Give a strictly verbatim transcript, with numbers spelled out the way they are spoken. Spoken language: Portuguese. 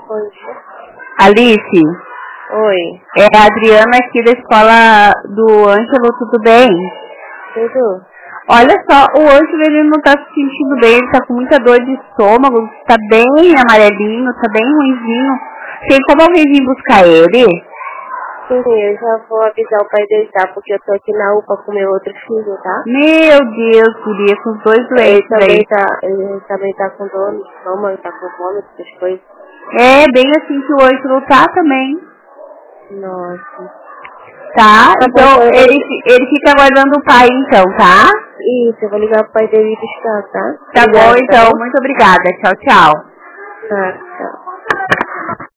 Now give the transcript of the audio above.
Bom dia. Alice? Oi. É a Adriana aqui da escola do Ângelo, tudo bem? Tudo? Olha só, o Ângelo ele não tá se sentindo bem, ele tá com muita dor de estômago, tá bem amarelinho, tá bem ruimzinho. Tem como alguém vir buscar ele? Sim, eu já vou avisar o pai dele, tá? Porque eu tô aqui na U P A com meu outro filho, tá? Meu Deus, guria, com os dois Ele doentes também aí. tá, ele também tá com dor no estômago, tá com fome, essas coisas. É, bem assim que o Ângelo tá também. Nossa. Tá? Tá bom, Então então eu vou... ele, ele fica aguardando o pai então, tá? Isso, eu vou ligar pro pai dele e buscar, tá? Tá bom Obrigada, tá então, bom? muito obrigada. Tchau, tchau. Tá, tchau.